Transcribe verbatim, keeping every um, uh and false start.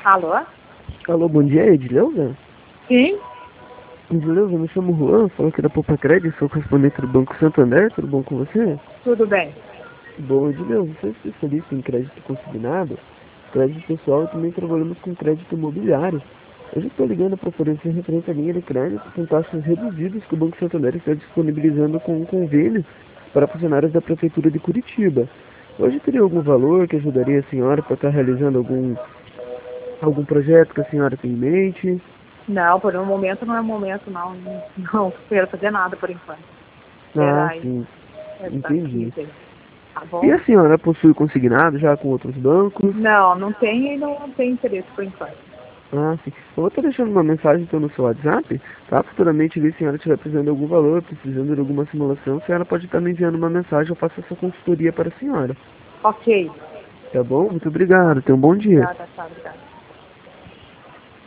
Alô? Alô, bom dia, Edileuza? Sim? Edileuza, eu me chamo Juan, falo aqui da Poupa Crédito, sou correspondente do Banco Santander, tudo bom com você? Tudo bem. Bom, Edileuza, você é especialista em crédito consignado, crédito pessoal e também trabalhamos com crédito imobiliário. Hoje estou ligando para oferecer referência à linha de crédito com taxas reduzidas que o Banco Santander está disponibilizando com um convênio para funcionários da Prefeitura de Curitiba. Hoje teria algum valor que ajudaria a senhora para estar realizando algum, algum projeto que a senhora tem em mente? Não, por um momento não é momento, não. Não quero fazer nada por enquanto. Ah, Esperar aí. sim, Essa entendi. crise aí. Tá E bom? a senhora possui consignado já com outros bancos? Não, não tem e não tem interesse por enquanto. Ah, sim. Eu vou estar deixando uma mensagem então no seu WhatsApp, tá? Futuramente, se a senhora estiver precisando de algum valor, precisando de alguma simulação, a senhora pode estar me enviando uma mensagem, eu faço essa consultoria para a senhora. Ok. Tá bom? Muito obrigado. Tenha um bom dia. Obrigada, tá, obrigada.